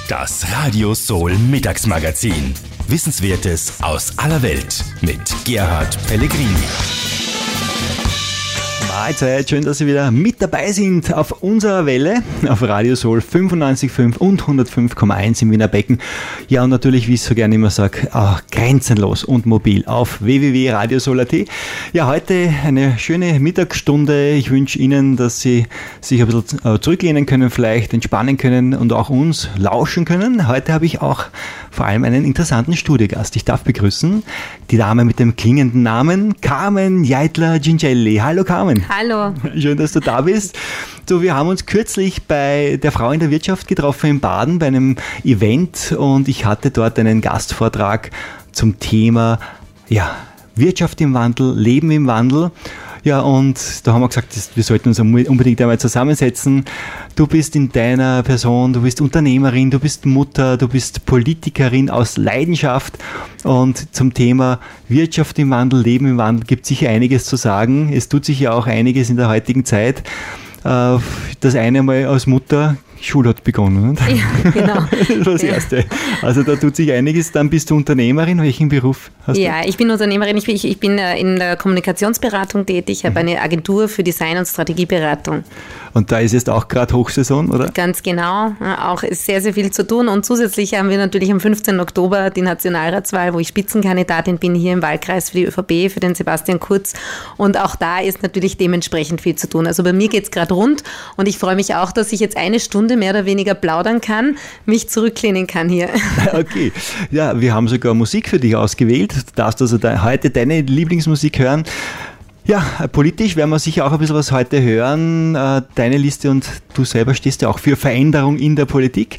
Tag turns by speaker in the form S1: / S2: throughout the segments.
S1: Das Radio Soul Mittagsmagazin. Wissenswertes aus aller Welt mit Gerhard Pellegrini.
S2: Mahlzeit, schön, dass Sie wieder mit dabei sind auf unserer Welle, auf Radio Soul 95,5 und 105,1 im Wiener Becken. Ja, und natürlich, wie ich so gerne immer sage, grenzenlos und mobil auf www.radiosoul.at. Ja, heute eine schöne Mittagsstunde. Ich wünsche Ihnen, dass Sie sich ein bisschen zurücklehnen können, vielleicht entspannen können und auch uns lauschen können. Heute habe ich auch vor allem einen interessanten Studiogast. Ich darf begrüßen die Dame mit dem klingenden Namen, Carmen Jeitler-Gingelli. Hallo Carmen.
S3: Hallo.
S2: Schön, dass du da bist. So, wir haben uns kürzlich bei der Frau in der Wirtschaft getroffen in Baden bei einem Event und ich hatte dort einen Gastvortrag zum Thema Wirtschaft im Wandel, Leben im Wandel. Ja, und da haben wir gesagt, wir sollten uns unbedingt einmal zusammensetzen. Du bist in deiner Person, du bist Unternehmerin, du bist Mutter, du bist Politikerin aus Leidenschaft. Und zum Thema Wirtschaft im Wandel, Leben im Wandel gibt es sicher einiges zu sagen. Es tut sich ja auch einiges in der heutigen Zeit. Das eine Mal als Mutter, Schule hat begonnen. Nicht?
S3: Ja, genau.
S2: Das war das Erste. Also da tut sich einiges. Dann bist du Unternehmerin. Welchen Beruf hast du?
S3: Ja, ich bin Unternehmerin. Ich bin in der Kommunikationsberatung tätig. Ich habe eine Agentur für Design- und Strategieberatung.
S2: Und da ist jetzt auch gerade Hochsaison, oder?
S3: Ganz genau. Auch ist sehr, sehr viel zu tun. Und zusätzlich haben wir natürlich am 15. Oktober die Nationalratswahl, wo ich Spitzenkandidatin bin hier im Wahlkreis für die ÖVP, für den Sebastian Kurz. Und auch da ist natürlich dementsprechend viel zu tun. Also bei mir geht es gerade rund und ich freue mich auch, dass ich jetzt eine Stunde mehr oder weniger plaudern kann, mich zurücklehnen kann hier.
S2: Okay. Ja, wir haben sogar Musik für dich ausgewählt. Du darfst also heute deine Lieblingsmusik hören. Ja, politisch werden wir sicher auch ein bisschen was heute hören. Deine Liste und du selber stehst ja auch für Veränderung in der Politik.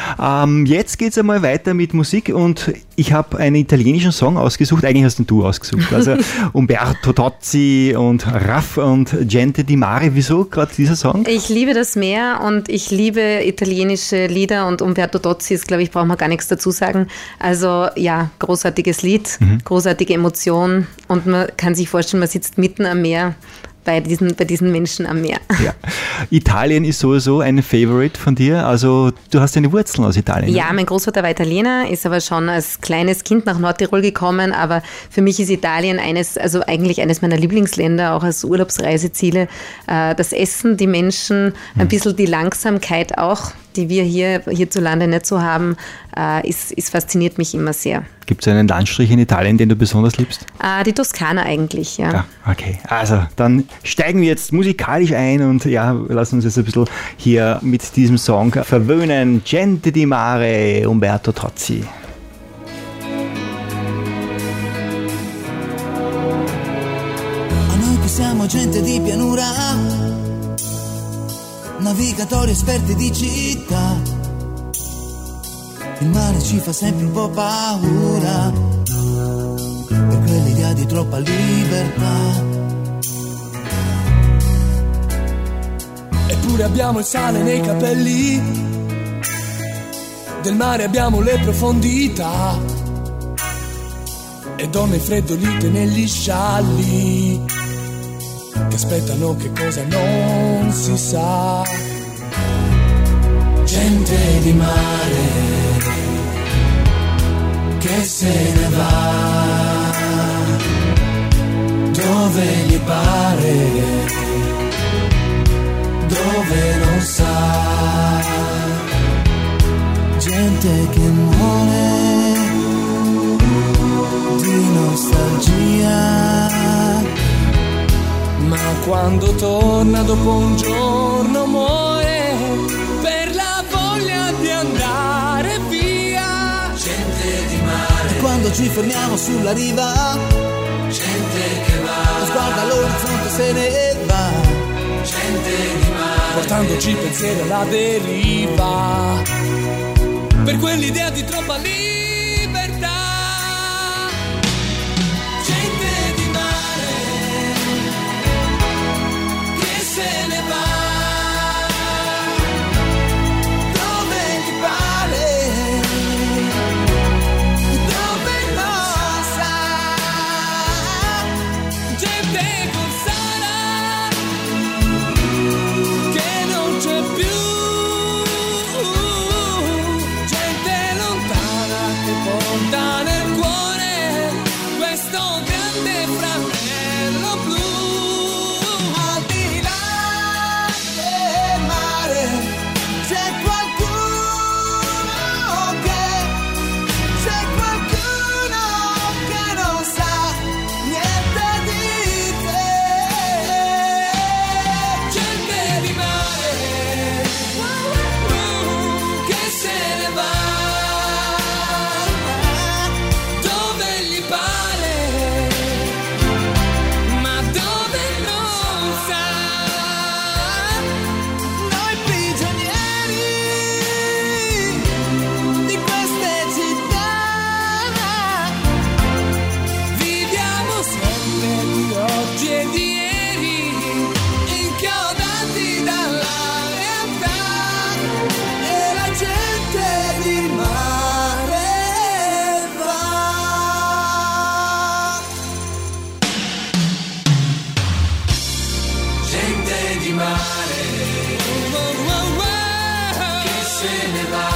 S2: Jetzt geht es einmal weiter mit Musik und ich habe einen italienischen Song ausgesucht. Eigentlich hast du ausgesucht. Also Umberto Tozzi und Raff und Gente di Mare. Wieso gerade dieser Song?
S3: Ich liebe das Meer und ich liebe italienische Lieder und Umberto Tozzi ist, glaube ich, braucht man gar nichts dazu sagen. Also ja, großartiges Lied, großartige Emotion und man kann sich vorstellen, man sitzt mitten am Meer, bei diesen Menschen am Meer. Ja.
S2: Italien ist sowieso ein Favorite von dir, also du hast deine Wurzeln aus Italien.
S3: Ja, mein Großvater war Italiener, ist aber schon als kleines Kind nach Nordtirol gekommen, aber für mich ist Italien eigentlich eines meiner Lieblingsländer, auch als Urlaubsreiseziele. Das Essen, die Menschen, ein bisschen die Langsamkeit auch, die wir hierzulande nicht so haben, fasziniert mich immer sehr.
S2: Gibt es einen Landstrich in Italien, den du besonders liebst?
S3: Die Toskana eigentlich, ja.
S2: Ja, okay. Also, dann steigen wir jetzt musikalisch ein und lassen uns jetzt ein bisschen hier mit diesem Song verwöhnen. Gente di Mare, Umberto Tozzi.
S4: A noi che siamo gente di pianura, navigatori esperti di città, il mare ci fa sempre un po' paura per quell'idea di troppa libertà.
S5: Eppure abbiamo il sale nei capelli, del mare abbiamo le profondità e donne freddolite negli scialli che aspettano che cosa non si sa. Gente di mare che se ne va dove gli pare, dove non sa.
S4: Gente che muore di nostalgia,
S5: ma quando torna dopo un giorno muore per la voglia di andare via.
S4: Gente di mare. E quando ci fermiamo sulla riva,
S5: gente che va,
S4: guarda l'orizzonte se ne va.
S5: Gente di mare, portandoci pensieri alla deriva, per quell'idea di troppa libertà. Gente di mare che se ne va dove gli pare, dove non sa. Gente con Sara che non c'è più. di mare che se ne va.